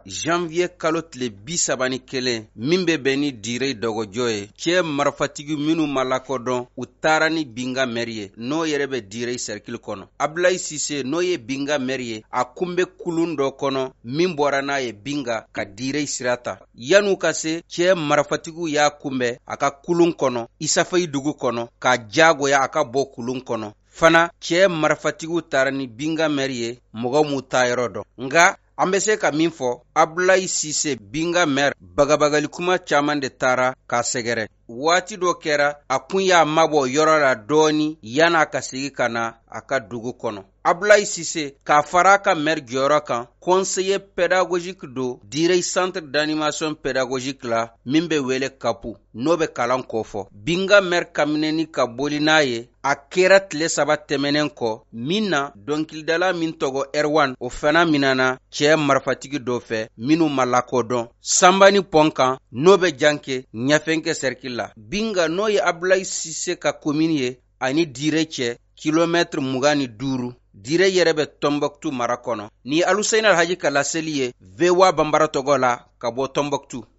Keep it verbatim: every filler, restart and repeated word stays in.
janvier kalo tile bi saba ni kelen min be bɛn ni dire dɔgɔjɔ ye, cɛ marifatigi minnu ma lakodɔn u taara ni Binga mɛri ye n'o yɛrɛ bɛ dire cercle kɔnɔ. Ablaye Cisse n'o ye Binga mɛri ye a kun bɛ kulun dɔ kɔnɔ min bɔra n'a ye Binga ka dire sira ta. Yan'u ka se, cɛ marifatigiw y'a kunbɛn a ka kulun kɔnɔ Isafayi dugu kɔnɔ k'a jagoya a ka bɔ kulun kɔnɔ. Fana cɛ marifatigiw taara ni Binga mɛri ye mɔgɔ m'u ta yɔrɔ dɔn. Nga an bɛ se ka min fɔ, Ablaye Cisse Binga mɛri bagabagali kuma caman de taara k'a sɛgɛrɛ. Waati dɔ kɛra a kun y'a mabɔ yɔrɔ la dɔɔni yan'a ka segi ka na a ka dugu kɔnɔ. Ablaye Cisse k'a fara a ka mɛri jɔyɔrɔ kan, conseiller pédagogique do dire centre d'animation pédagogique la min bɛ wele kapu n'o bɛ kalan kɔfɔ. Binga mɛri kaminɛni ka boli n'a ye a kɛra tile saba tɛmɛnen kɔ min na dɔnkilidala min tɔgɔ Erwan o fana minana cɛ marifatigi dɔ fɛ minnu ma lakodɔn Sanbani Pɔnkan n'o bɛ janke ɲafɛnkɛ cercle la. Binga n'o ye Ablaye Cisse ka commune ye ani dire cɛ kilomètre mugan ni duuru. Dire yɛrɛ bɛ Tombouctou mara kɔnɔ. Ni Aluseyini Alhaji ka laseli ye V O A Bambara tɔgɔ la ka bɔ Tombouctou.